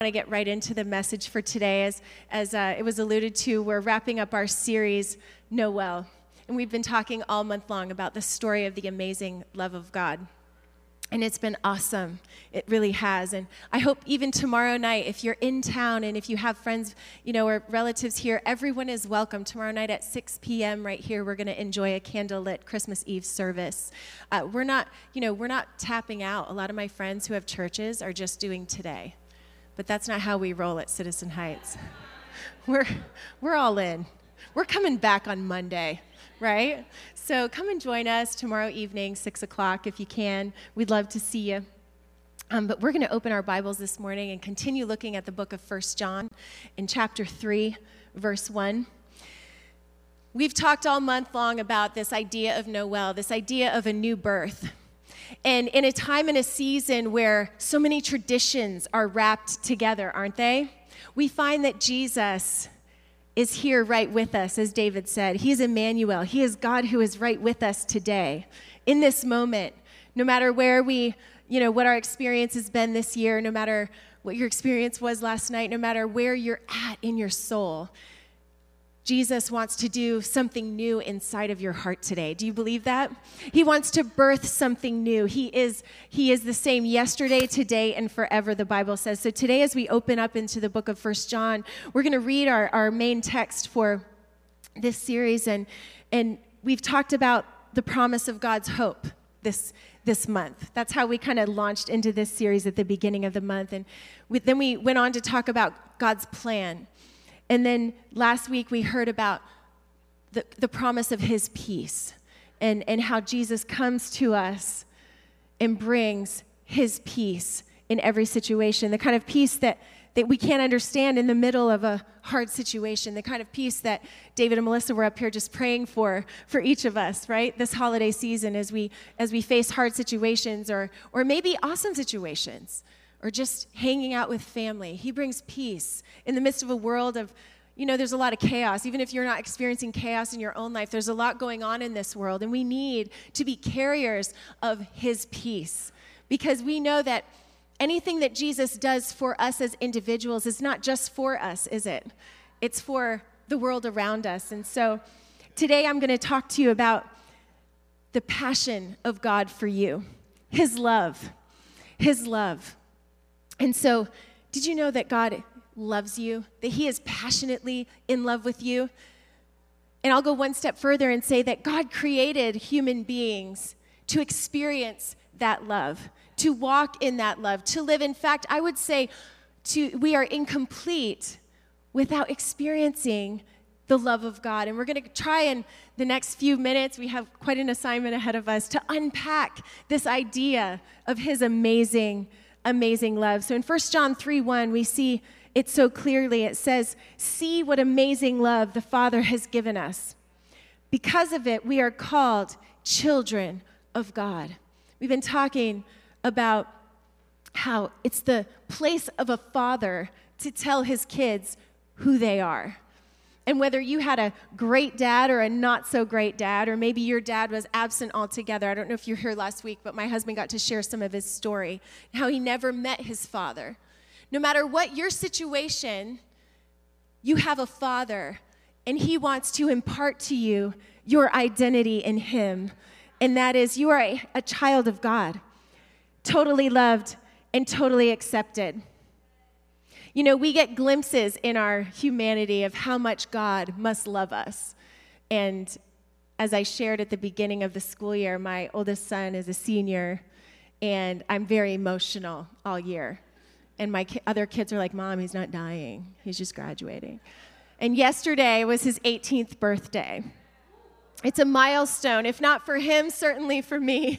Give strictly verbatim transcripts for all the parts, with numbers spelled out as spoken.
I want to get right into the message for today. As, as uh, it was alluded to, we're wrapping up our series, Noel. And we've been talking all month long about the story of the amazing love of God. And it's been awesome. It really has. And I hope even tomorrow night, if you're in town and if you have friends, you know, or relatives here, everyone is welcome. Tomorrow night at six p.m. right here, we're going to enjoy a candlelit Christmas Eve service. Uh, we're not, you know, we're not tapping out. A lot of my friends who have churches are just doing today. But that's not how we roll at Citizen Heights. We're, we're all in. We're coming back on Monday, right? So come and join us tomorrow evening, six o'clock, if you can. We'd love to see you. Um, but we're going to open our Bibles this morning and continue looking at the book of First John in chapter three, verse one. We've talked all month long about this idea of Noel, this idea of a new birth. And in a time and a season where so many traditions are wrapped together, aren't they? We find that Jesus is here right with us, as David said. He is Emmanuel. He is God who is right with us today, in this moment. No matter where we, you know, what our experience has been this year, no matter what your experience was last night, no matter where you're at in your soul, Jesus wants to do something new inside of your heart today. Do you believe that? He wants to birth something new. He is, he is the same yesterday, today, and forever, the Bible says. So today, as we open up into the book of First John, we're going to read our, our main text for this series. And, and we've talked about the promise of God's hope this, this month. That's how we kind of launched into this series at the beginning of the month. And we, then we went on to talk about God's plan. And then last week we heard about the, the promise of his peace and, and how Jesus comes to us and brings his peace in every situation, the kind of peace that, that we can't understand in the middle of a hard situation, the kind of peace that David and Melissa were up here just praying for, for each of us, right? This holiday season as we as we face hard situations or or maybe awesome situations, or just hanging out with family. He brings peace in the midst of a world of, you know, there's a lot of chaos. Even if you're not experiencing chaos in your own life, there's a lot going on in this world, and we need to be carriers of his peace, because we know that anything that Jesus does for us as individuals is not just for us, is it? It's for the world around us. And so today I'm going to talk to you about the passion of God for you, his love, his love. And so, did you know that God loves you, that he is passionately in love with you? And I'll go one step further and say that God created human beings to experience that love, to walk in that love, to live. In fact, I would say to we are incomplete without experiencing the love of God. And we're going to try in the next few minutes, we have quite an assignment ahead of us, to unpack this idea of his amazing amazing love. So in First John three one, we see it so clearly. It says, "See what amazing love the Father has given us. Because of it, we are called children of God." We've been talking about how it's the place of a father to tell his kids who they are. And whether you had a great dad or a not so great dad, or maybe your dad was absent altogether. I don't know if you were here last week, but my husband got to share some of his story, how he never met his father. No matter what your situation, you have a father, and he wants to impart to you your identity in him. And that is, you are a, a child of God, totally loved and totally accepted. You know, we get glimpses in our humanity of how much God must love us. And as I shared at the beginning of the school year, my oldest son is a senior, and I'm very emotional all year. And my ki- other kids are like, "Mom, he's not dying. He's just graduating." And yesterday was his eighteenth birthday. It's a milestone, if not for him, certainly for me.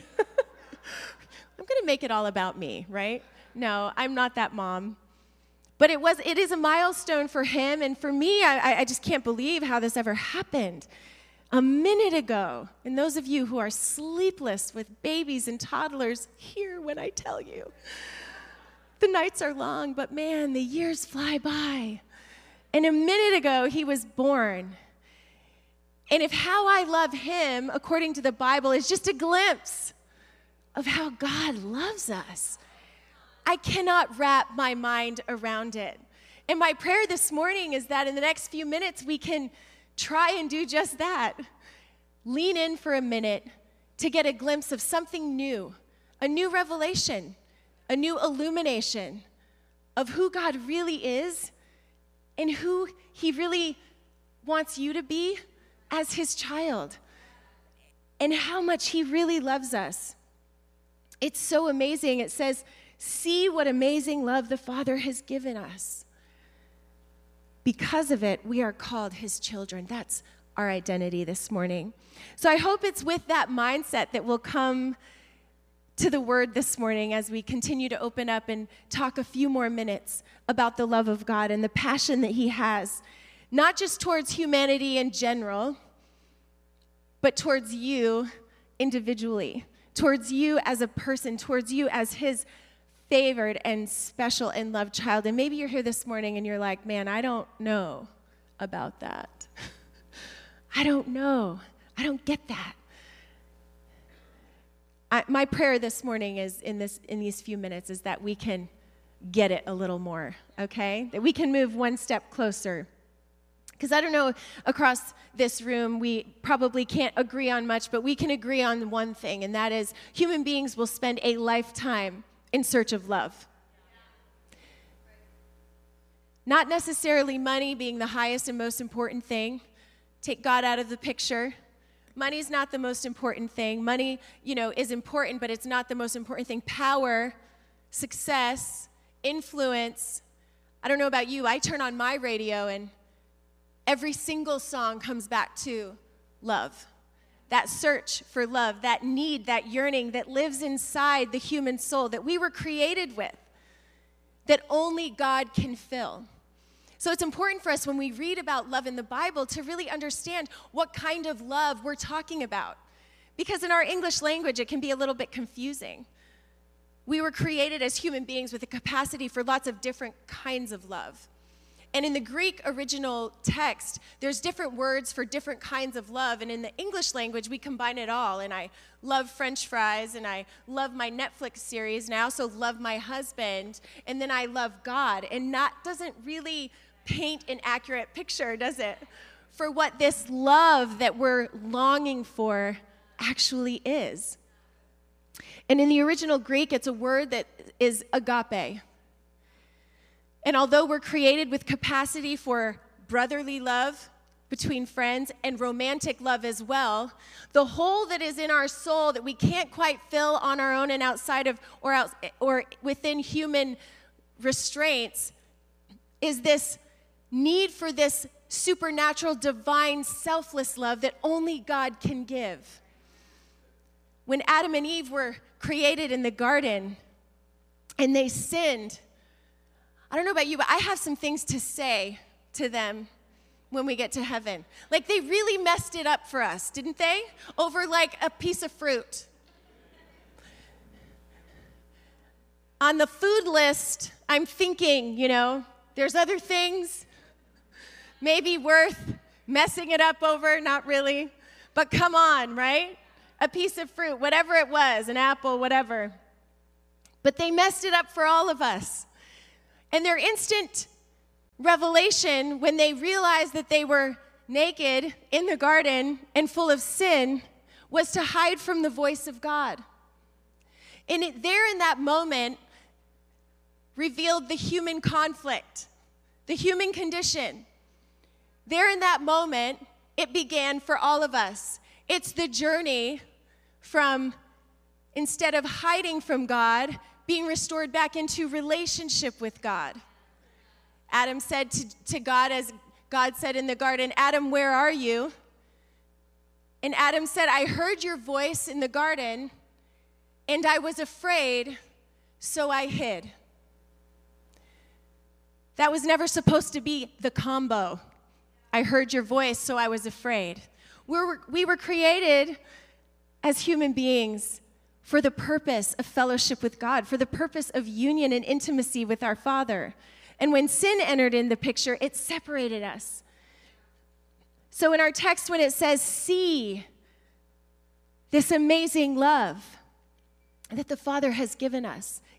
I'm going to make it all about me, right? No, I'm not that mom. But it was, it is a milestone for him, and for me, I, I just can't believe how this ever happened. A minute ago, and those of you who are sleepless with babies and toddlers, hear when I tell you. The nights are long, but man, the years fly by. And a minute ago, he was born. And if how I love him, according to the Bible, is just a glimpse of how God loves us, I cannot wrap my mind around it. And my prayer this morning is that in the next few minutes, we can try and do just that. Lean in for a minute to get a glimpse of something new, a new revelation, a new illumination of who God really is and who he really wants you to be as his child, and how much he really loves us. It's so amazing. It says, see what amazing love the Father has given us. Because of it, we are called his children. That's our identity this morning. So I hope it's with that mindset that we'll come to the word this morning as we continue to open up and talk a few more minutes about the love of God and the passion that he has, not just towards humanity in general, but towards you individually, towards you as a person, towards you as his favored and special and loved child. And maybe you're here this morning and you're like, man, I don't know about that. I don't know. I don't get that. I, my prayer this morning is in this in these few minutes is that we can get it a little more, okay? That we can move one step closer. Because I don't know, across this room, we probably can't agree on much, but we can agree on one thing, and that is human beings will spend a lifetime in search of love. Not necessarily money being the highest and most important thing. Take God out of the picture. Money's not the most important thing. Money, you know, is important, but it's not the most important thing. Power, success, influence. I don't know about you. I turn on my radio and every single song comes back to love. That search for love, that need, that yearning that lives inside the human soul that we were created with, that only God can fill. So it's important for us when we read about love in the Bible to really understand what kind of love we're talking about. Because in our English language, it can be a little bit confusing. We were created as human beings with a capacity for lots of different kinds of love. And in the Greek original text, there's different words for different kinds of love. And in the English language, we combine it all. And I love French fries, and I love my Netflix series, and I also love my husband, and then I love God. And that doesn't really paint an accurate picture, does it, for what this love that we're longing for actually is. And in the original Greek, it's a word that is agape. And although we're created with capacity for brotherly love between friends and romantic love as well, the hole that is in our soul that we can't quite fill on our own and outside of or out, or within human restraints is this need for this supernatural, divine, selfless love that only God can give. When Adam and Eve were created in the garden and they sinned, I don't know about you, but I have some things to say to them when we get to heaven. Like, they really messed it up for us, didn't they? Over like a piece of fruit. On the food list, I'm thinking, you know, there's other things maybe worth messing it up over, not really. But come on, right? A piece of fruit, whatever it was, an apple, whatever. But they messed it up for all of us. And their instant revelation when they realized that they were naked in the garden and full of sin was to hide from the voice of God. And it, there in that moment revealed the human conflict, the human condition. There in that moment, it began for all of us. It's the journey from, instead of hiding from God, being restored back into relationship with God. Adam said to, to God, as God said in the garden, Adam, where are you? And Adam said, I heard your voice in the garden, and I was afraid, so I hid. That was never supposed to be the combo. I heard your voice, so I was afraid. We were, we were created as human beings for the purpose of fellowship with God, for the purpose of union and intimacy with our Father. And when sin entered in the picture, it separated us. So in our text, when it says, see this amazing love that the Father has given us,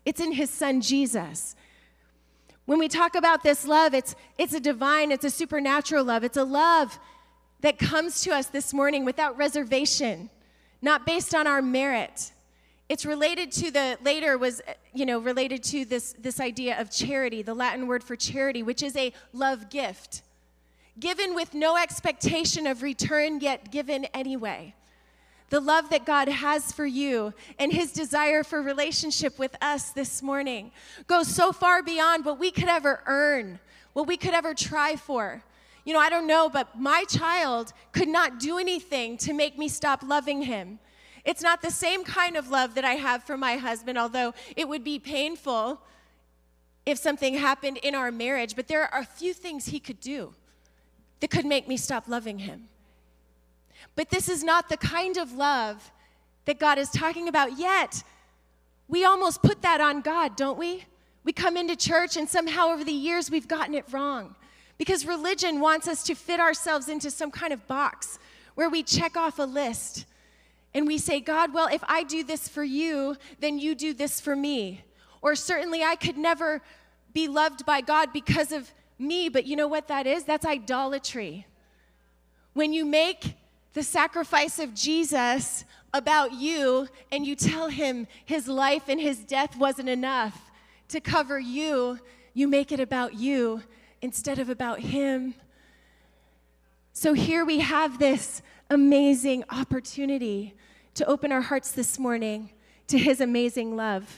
It's in his son, Jesus. When we talk about this love, it's, it's a divine, it's a supernatural love. It's a love that comes to us this morning without reservation, not based on our merit. It's related to the, later was, you know, related to this, this idea of charity, the Latin word for charity, which is a love gift, given with no expectation of return, yet given anyway. The love that God has for you and his desire for relationship with us this morning goes so far beyond what we could ever earn, what we could ever try for. You know, I don't know, but my child could not do anything to make me stop loving him. It's not the same kind of love that I have for my husband, although it would be painful if something happened in our marriage, but there are a few things he could do that could make me stop loving him. But this is not the kind of love that God is talking about yet. We almost put that on God, don't we? We come into church and somehow over the years we've gotten it wrong because religion wants us to fit ourselves into some kind of box where we check off a list and we say, God, well, if I do this for you, then you do this for me. Or certainly I could never be loved by God because of me, but you know what that is? That's idolatry. When you make the sacrifice of Jesus about you, and you tell him his life and his death wasn't enough to cover you, you make it about you instead of about him. So here we have this amazing opportunity to open our hearts this morning to his amazing love.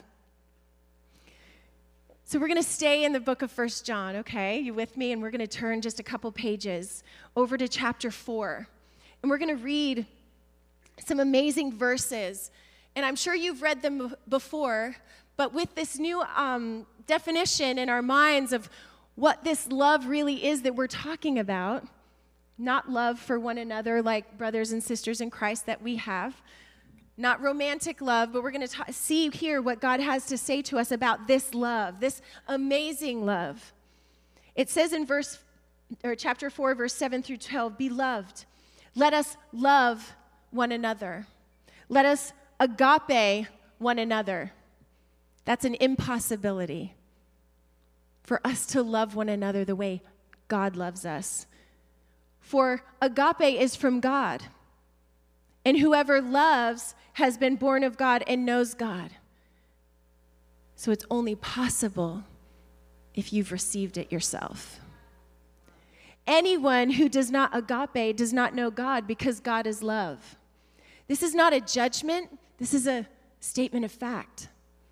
So we're going to stay in the book of First John, okay? You with me? And we're going to turn just a couple pages over to chapter four. And we're going to read some amazing verses. And I'm sure you've read them before, but with this new um, definition in our minds of what this love really is that we're talking about, not love for one another like brothers and sisters in Christ that we have, not romantic love, but we're going to see here what God has to say to us about this love, this amazing love. It says in verse, or chapter four, verse seven through twelve, "Beloved, let us love one another. Let us agape one another." That's an impossibility for us to love one another the way God loves us. For agape is from God, and whoever loves has been born of God and knows God. So it's only possible if you've received it yourself. Anyone who does not agape does not know God, because God is love. This is not a judgment. This is a statement of fact.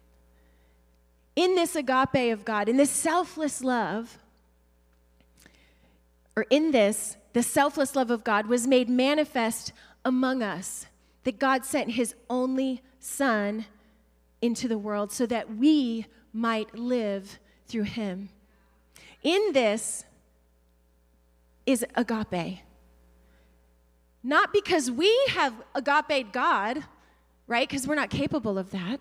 In this agape of God, in this selfless love, or in this, the selfless love of God was made manifest among us, that God sent his only Son into the world so that we might live through him. In this is agape. Not because we have agape'd God, right? Because we're not capable of that.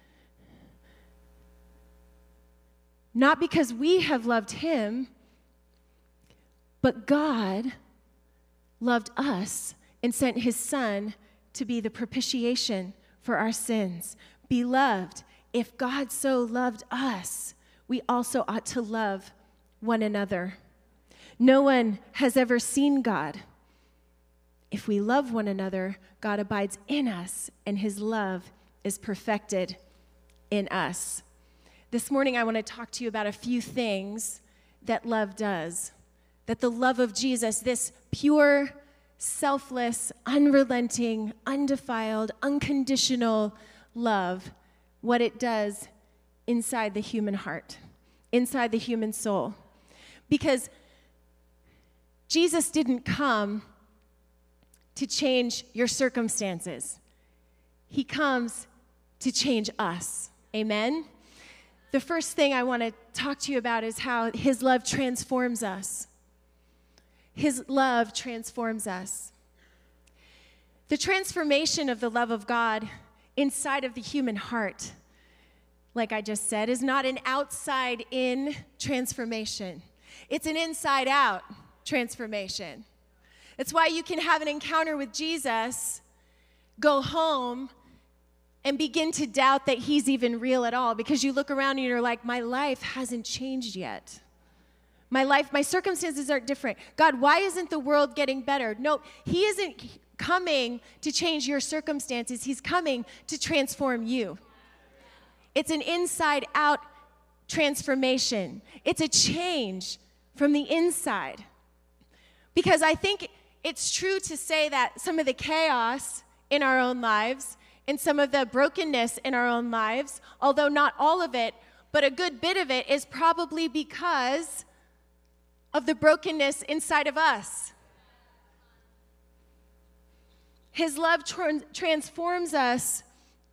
Not because we have loved him, but God loved us and sent his Son to be the propitiation for our sins. Beloved, if God so loved us, we also ought to love one another. No one has ever seen God. If we love one another, God abides in us, and his love is perfected in us. This morning, I want to talk to you about a few things that love does. That the love of Jesus, this pure, selfless, unrelenting, undefiled, unconditional love, what it does inside the human heart, inside the human soul. Because Jesus didn't come to change your circumstances. He comes to change us. Amen? The first thing I want to talk to you about is how his love transforms us. His love transforms us. The transformation of the love of God inside of the human heart, like I just said, is not an outside-in transformation. It's an inside-out transformation. It's why you can have an encounter with Jesus, go home, and begin to doubt that he's even real at all, because you look around and you're like, my life hasn't changed yet. My life, my circumstances are different. God, why isn't the world getting better? No, he isn't coming to change your circumstances. He's coming to transform you. It's an inside out transformation. It's a change from the inside. Because I think it's true to say that some of the chaos in our own lives and some of the brokenness in our own lives, although not all of it, but a good bit of it is probably because of the brokenness inside of us. His love tra- transforms us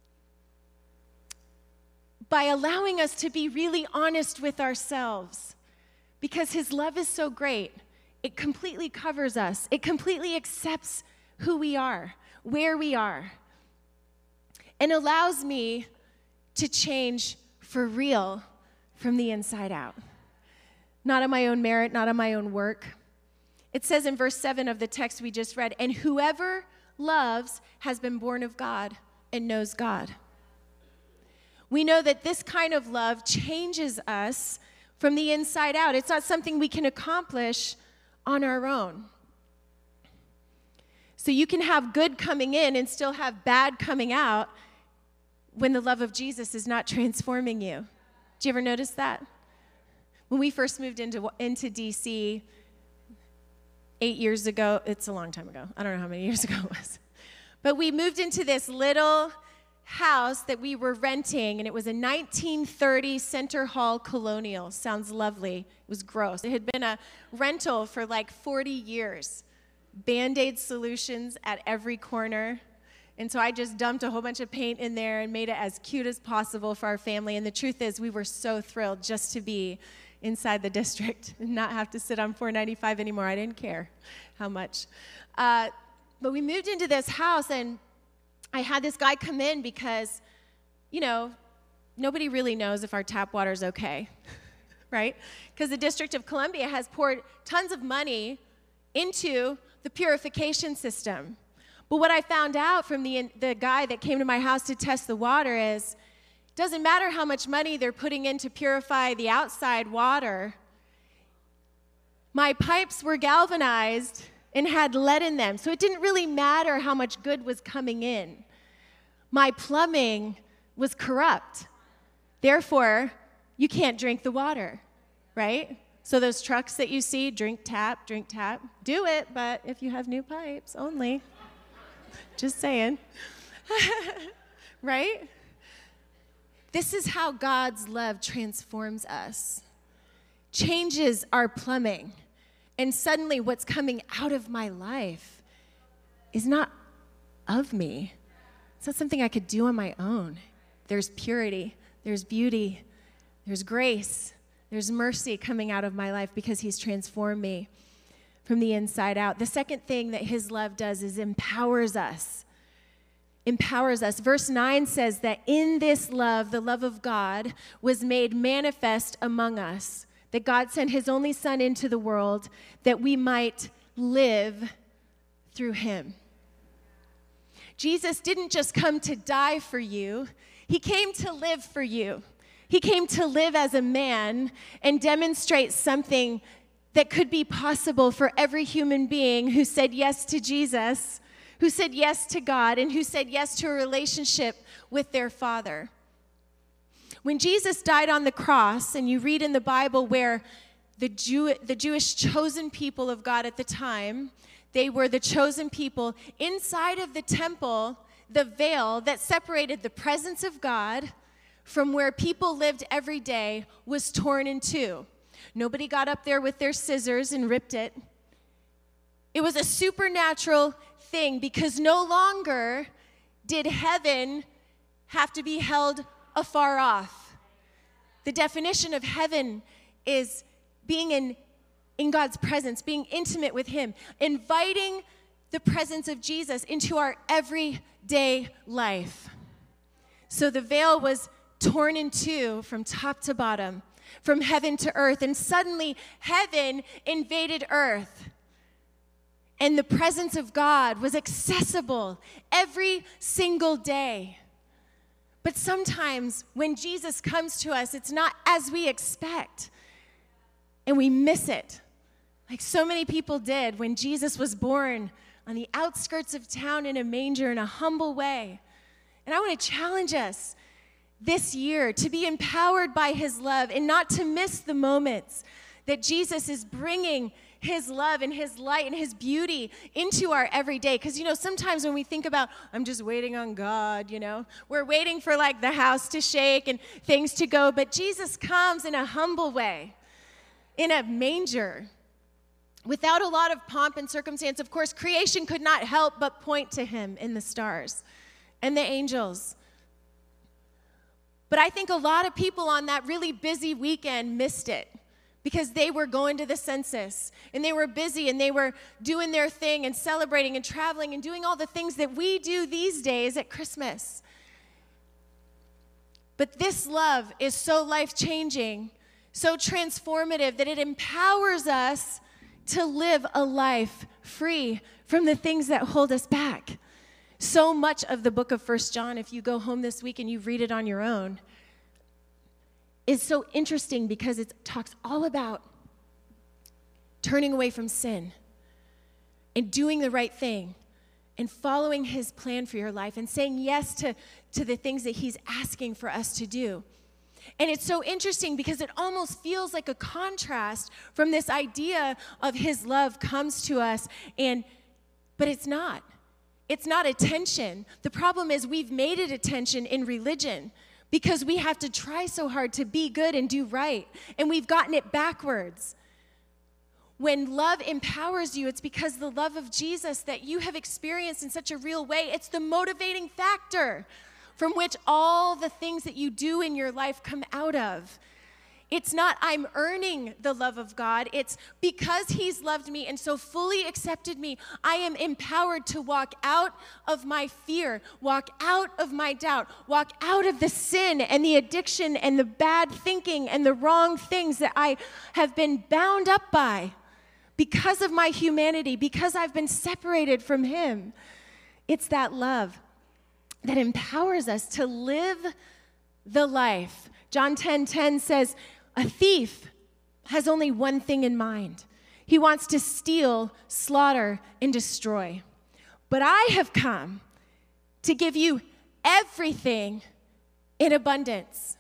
by allowing us to be really honest with ourselves, because his love is so great. It completely covers us. It completely accepts who we are, where we are, and allows me to change for real from the inside out. Not on my own merit, not on my own work. It says in verse seven of the text we just read, and whoever loves has been born of God and knows God. We know that this kind of love changes us from the inside out. It's not something we can accomplish on our own. So you can have good coming in and still have bad coming out when the love of Jesus is not transforming you. Did you ever notice that? When we first moved into, into D C eight years ago, it's a long time ago. I don't know how many years ago it was. But we moved into this little house that we were renting, and it was a nineteen thirty Center Hall Colonial. Sounds lovely. It was gross. It had been a rental for like forty years. Band-Aid solutions at every corner. And so I just dumped a whole bunch of paint in there and made it as cute as possible for our family. And the truth is, we were so thrilled just to be inside the district and not have to sit on four ninety-five anymore. I didn't care how much. Uh, but we moved into this house, and I had this guy come in because, you know, nobody really knows if our tap water is okay, right? Because the District of Columbia has poured tons of money into the purification system. But what I found out from the, the guy that came to my house to test the water is, it doesn't matter how much money they're putting in to purify the outside water. My pipes were galvanized and had lead in them, so it didn't really matter how much good was coming in. My plumbing was corrupt. Therefore, you can't drink the water, right? So those trucks that you see, drink tap, drink tap, do it, but if you have new pipes only. Just saying. Right? This is how God's love transforms us, changes our plumbing, and suddenly what's coming out of my life is not of me. It's not something I could do on my own. There's purity, there's beauty, there's grace, there's mercy coming out of my life because he's transformed me from the inside out. The second thing that his love does is empowers us. Empowers us. Verse nine says that in this love, the love of God was made manifest among us, that God sent his only Son into the world that we might live through him. Jesus didn't just come to die for you, he came to live for you. He came to live as a man and demonstrate something that could be possible for every human being who said yes to Jesus, who said yes to God, and who said yes to a relationship with their Father. When Jesus died on the cross, and you read in the Bible where the Jew, the Jewish chosen people of God at the time, they were the chosen people, inside of the temple, the veil that separated the presence of God from where people lived every day was torn in two. Nobody got up there with their scissors and ripped it. It was a supernatural thing because no longer did heaven have to be held afar off. The definition of heaven is being in, in God's presence, being intimate with him, inviting the presence of Jesus into our everyday life. So the veil was torn in two from top to bottom, from heaven to earth, and suddenly heaven invaded earth. And the presence of God was accessible every single day. But sometimes when Jesus comes to us, it's not as we expect, and we miss it. Like so many people did when Jesus was born on the outskirts of town in a manger in a humble way. And I want to challenge us this year to be empowered by his love and not to miss the moments that Jesus is bringing his love and his light and his beauty into our everyday. Because, you know, sometimes when we think about, I'm just waiting on God, you know, we're waiting for like the house to shake and things to go. But Jesus comes in a humble way, in a manger, without a lot of pomp and circumstance. Of course, creation could not help but point to him in the stars and the angels. But I think a lot of people on that really busy weekend missed it because they were going to the census and they were busy and they were doing their thing and celebrating and traveling and doing all the things that we do these days at Christmas. But this love is so life-changing, so transformative that it empowers us to live a life free from the things that hold us back. So much of the book of First John, if you go home this week and you read it on your own, is so interesting because it talks all about turning away from sin and doing the right thing and following his plan for your life and saying yes to, to the things that he's asking for us to do. And it's so interesting because it almost feels like a contrast from this idea of his love comes to us, and but it's not. It's not attention. The problem is we've made it attention in religion because we have to try so hard to be good and do right, and we've gotten it backwards. When love empowers you, it's because the love of Jesus that you have experienced in such a real way, it's the motivating factor from which all the things that you do in your life come out of. It's not I'm earning the love of God. It's because he's loved me and so fully accepted me, I am empowered to walk out of my fear, walk out of my doubt, walk out of the sin and the addiction and the bad thinking and the wrong things that I have been bound up by because of my humanity, because I've been separated from him. It's that love that empowers us to live the life. John ten ten says, a thief has only one thing in mind. He wants to steal, slaughter, and destroy. But I have come to give you everything in abundance.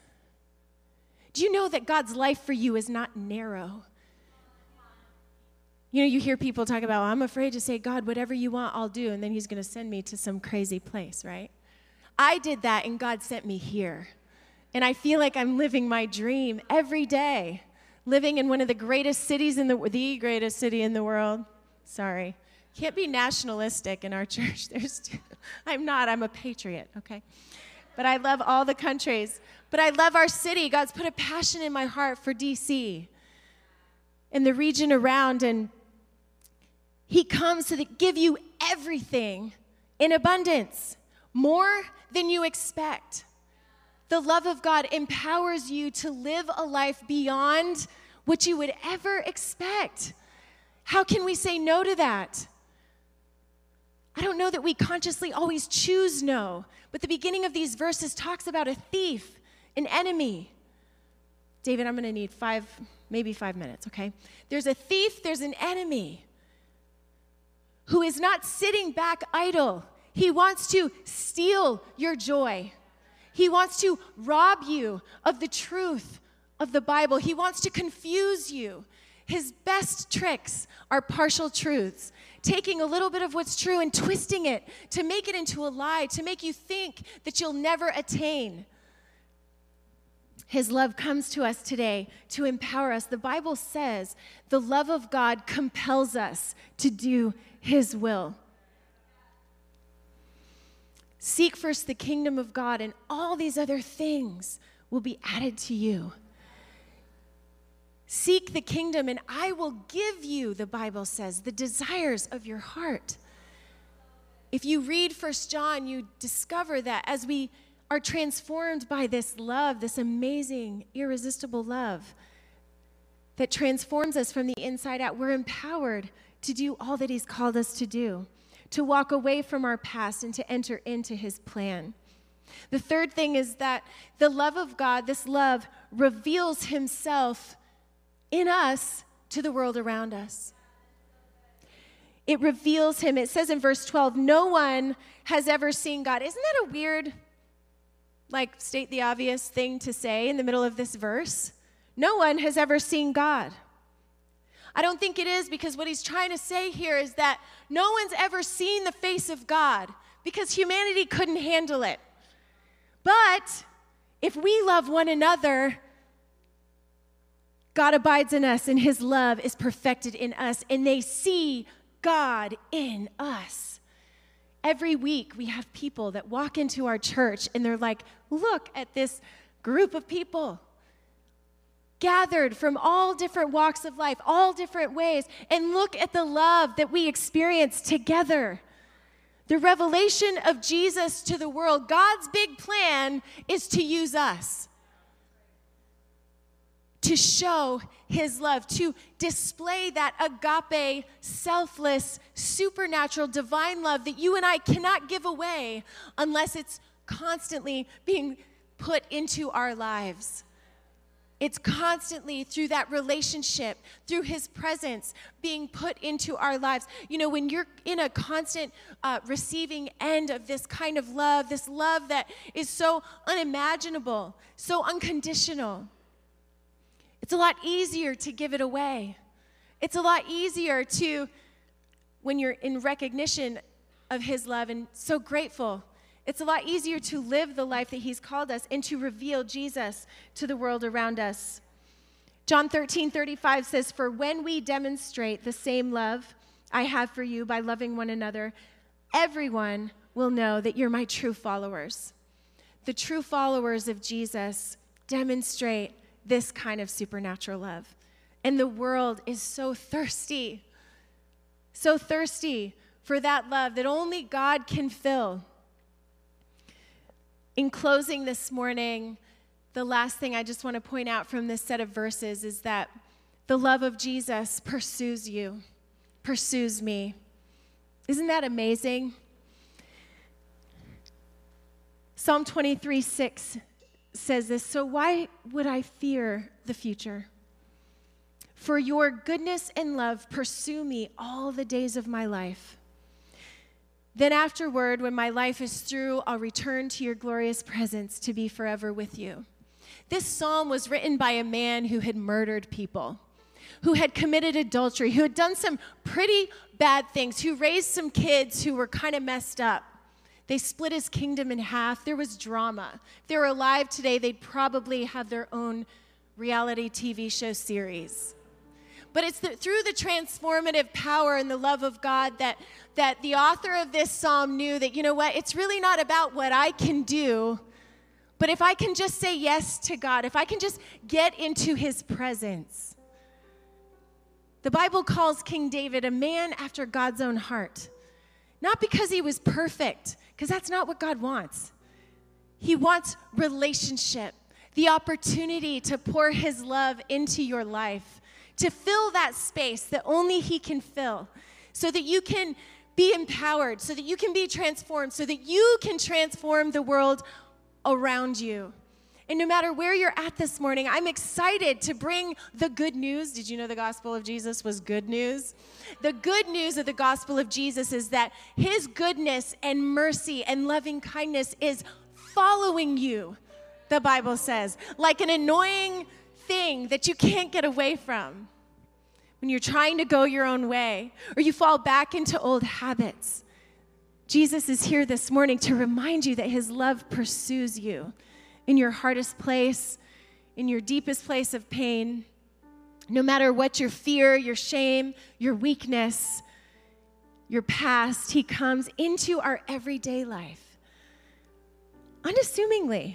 Do you know that God's life for you is not narrow? You know, you hear people talk about, I'm afraid to say, God, whatever you want, I'll do, and then he's going to send me to some crazy place, right? I did that, and God sent me here. And I feel like I'm living my dream every day, living in one of the greatest cities in the the greatest city in the world. Sorry. Can't be nationalistic in our church. There's two. I'm not. I'm a patriot, okay? But I love all the countries. But I love our city. God's put a passion in my heart for D C and the region around, and he comes to give you everything in abundance, more than you expect. The love of God empowers you to live a life beyond what you would ever expect. How can we say no to that? I don't know that we consciously always choose no, but the beginning of these verses talks about a thief, an enemy. David, I'm going to need five, maybe five minutes, okay? There's a thief, there's an enemy who is not sitting back idle. He wants to steal your joy. He wants to rob you of the truth of the Bible. He wants to confuse you. His best tricks are partial truths, taking a little bit of what's true and twisting it to make it into a lie, to make you think that you'll never attain. His love comes to us today to empower us. The Bible says the love of God compels us to do his will. Seek first the kingdom of God, and all these other things will be added to you. Seek the kingdom, and I will give you, the Bible says, the desires of your heart. If you read First John, you discover that as we are transformed by this love, this amazing, irresistible love that transforms us from the inside out, we're empowered to do all that he's called us to do, to walk away from our past and to enter into his plan. The third thing is that the love of God, this love, reveals himself in us to the world around us. It reveals him. It says in verse twelve, no one has ever seen God. Isn't that a weird, like, state the obvious thing to say in the middle of this verse? No one has ever seen God. I don't think it is, because what he's trying to say here is that no one's ever seen the face of God because humanity couldn't handle it. But if we love one another, God abides in us and his love is perfected in us, and they see God in us. Every week we have people that walk into our church and they're like, look at this group of people gathered from all different walks of life, all different ways, and look at the love that we experience together. The revelation of Jesus to the world, God's big plan is to use us to show his love, to display that agape, selfless, supernatural, divine love that you and I cannot give away unless it's constantly being put into our lives. It's constantly through that relationship, through his presence being put into our lives. You know, when you're in a constant uh, receiving end of this kind of love, this love that is so unimaginable, so unconditional, it's a lot easier to give it away. It's a lot easier to, when you're in recognition of his love and so grateful, it's a lot easier to live the life that he's called us and to reveal Jesus to the world around us. John thirteen thirty-five says, for when we demonstrate the same love I have for you by loving one another, everyone will know that you're my true followers. The true followers of Jesus demonstrate this kind of supernatural love. And the world is so thirsty, so thirsty for that love that only God can fill. In closing this morning, the last thing I just want to point out from this set of verses is that the love of Jesus pursues you, pursues me. Isn't that amazing? Psalm twenty-three six says this, so why would I fear the future? For your goodness and love pursue me all the days of my life. Then afterward, when my life is through, I'll return to your glorious presence to be forever with you. This psalm was written by a man who had murdered people, who had committed adultery, who had done some pretty bad things, who raised some kids who were kind of messed up. They split his kingdom in half. There was drama. If they were alive today, they'd probably have their own reality T V show series. But it's the, through the transformative power and the love of God that, that the author of this psalm knew that, you know what, it's really not about what I can do, but if I can just say yes to God, if I can just get into his presence. The Bible calls King David a man after God's own heart. Not because he was perfect, because that's not what God wants. He wants relationship, the opportunity to pour his love into your life, to fill that space that only he can fill, so that you can be empowered, so that you can be transformed, so that you can transform the world around you. And no matter where you're at this morning, I'm excited to bring the good news. Did you know the gospel of Jesus was good news? The good news of the gospel of Jesus is that his goodness and mercy and loving kindness is following you, the Bible says, like an annoying thing that you can't get away from when you're trying to go your own way or you fall back into old habits. Jesus is here this morning to remind you that his love pursues you in your hardest place, in your deepest place of pain. No matter what your fear, your shame, your weakness, your past, he comes into our everyday life unassumingly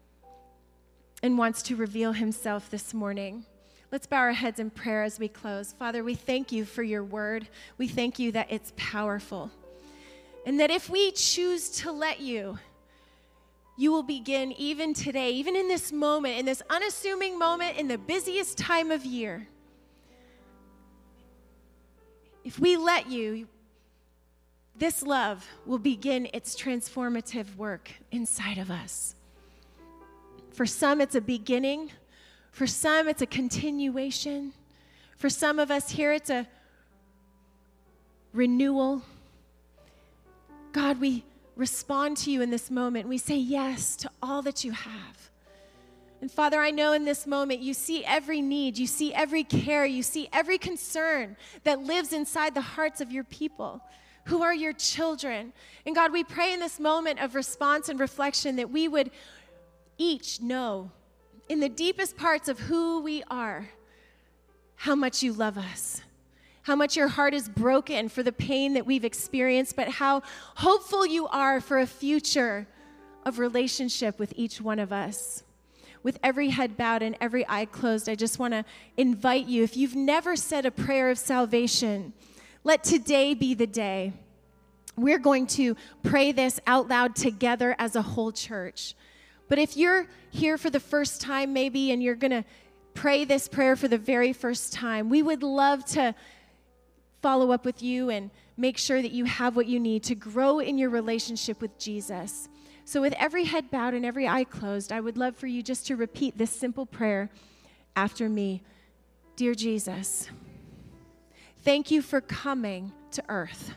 and wants to reveal himself this morning. Let's bow our heads in prayer as we close. Father, we thank you for your word. We thank you that it's powerful. And that if we choose to let you, you will begin even today, even in this moment, in this unassuming moment, in the busiest time of year. If we let you, this love will begin its transformative work inside of us. For some, it's a beginning. For some, it's a continuation. For some of us here, it's a renewal. God, we respond to you in this moment. We say yes to all that you have. And Father, I know in this moment you see every need, you see every care, you see every concern that lives inside the hearts of your people who are your children. And God, we pray in this moment of response and reflection that we would each know in the deepest parts of who we are how much you love us, how much your heart is broken for the pain that we've experienced, but how hopeful you are for a future of relationship with each one of us. With every head bowed and every eye closed, I just want to invite you, if you've never said a prayer of salvation, let today be the day. We're going to pray this out loud together as a whole church. But if you're here for the first time maybe and you're going to pray this prayer for the very first time, we would love to follow up with you and make sure that you have what you need to grow in your relationship with Jesus. So with every head bowed and every eye closed, I would love for you just to repeat this simple prayer after me. Dear Jesus, thank you for coming to earth.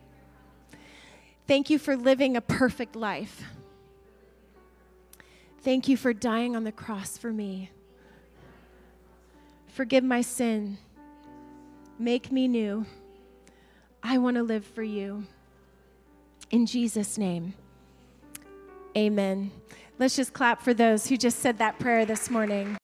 Thank you for living a perfect life. Thank you for dying on the cross for me. Forgive my sin. Make me new. I want to live for you. In Jesus' name. Amen. Let's just clap for those who just said that prayer this morning.